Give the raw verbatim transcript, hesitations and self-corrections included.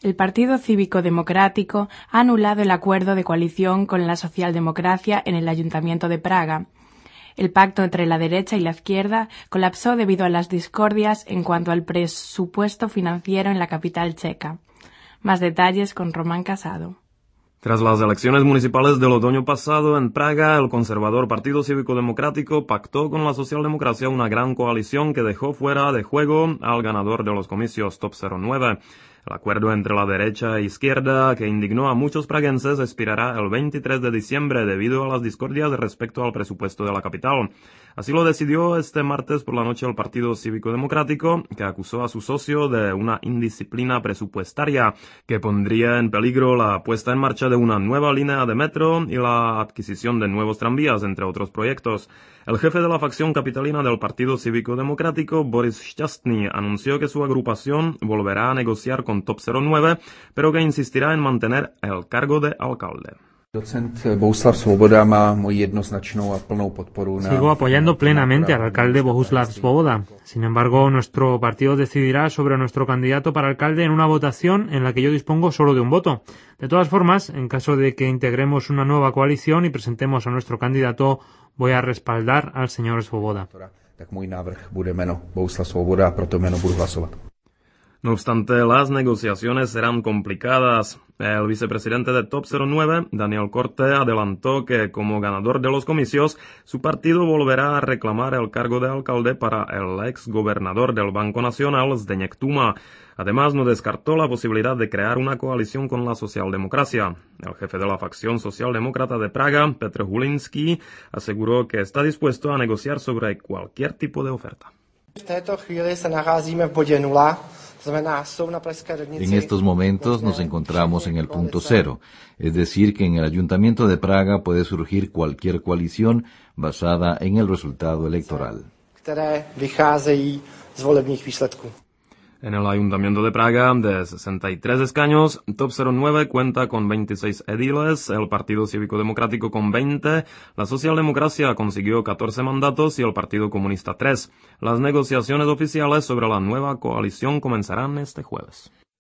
El Partido Cívico Democrático ha anulado el acuerdo de coalición con la socialdemocracia en el Ayuntamiento de Praga. El pacto entre la derecha y la izquierda colapsó debido a las discordias en cuanto al presupuesto financiero en la capital checa. Más detalles con Román Casado. Tras las elecciones municipales del otoño pasado en Praga, el conservador Partido Cívico Democrático pactó con la socialdemocracia una gran coalición que dejó fuera de juego al ganador de los comicios Top cero nueve. El acuerdo entre la derecha e izquierda, que indignó a muchos praguenses, expirará el veintitrés de diciembre debido a las discordias respecto al presupuesto de la capital. Así lo decidió este martes por la noche el Partido Cívico Democrático, que acusó a su socio de una indisciplina presupuestaria que pondría en peligro la puesta en marcha de una nueva línea de metro y la adquisición de nuevos tranvías, entre otros proyectos. El jefe de la facción capitalina del Partido Cívico Democrático, Boris Šťastný, anunció que su agrupación volverá a negociar con Top cero nueve, pero que insistirá en mantener el cargo de alcalde. Sigo apoyando plenamente al alcalde Bohuslav Svoboda. Sin embargo, nuestro partido decidirá sobre nuestro candidato para alcalde en una votación en la que yo dispongo solo de un voto. De todas formas, en caso de que integremos una nueva coalición y presentemos a nuestro candidato, voy a respaldar al señor Svoboda. No obstante, las negociaciones serán complicadas. El vicepresidente de Top cero nueve, Daniel Korte, adelantó que como ganador de los comicios, su partido volverá a reclamar el cargo de alcalde para el ex gobernador del Banco Nacional, Zdeněk Tuma. Además, no descartó la posibilidad de crear una coalición con la socialdemocracia. El jefe de la facción socialdemócrata de Praga, Petr Hulinský, aseguró que está dispuesto a negociar sobre cualquier tipo de oferta. En estos momentos nos encontramos en el punto cero, es decir, que en el Ayuntamiento de Praga puede surgir cualquier coalición basada en el resultado electoral. En el Ayuntamiento de Praga, de sesenta y tres escaños, Top cero nueve cuenta con veintiséis ediles, el Partido Cívico Democrático con veinte, la Socialdemocracia consiguió catorce mandatos y el Partido Comunista tres. Las negociaciones oficiales sobre la nueva coalición comenzarán este jueves.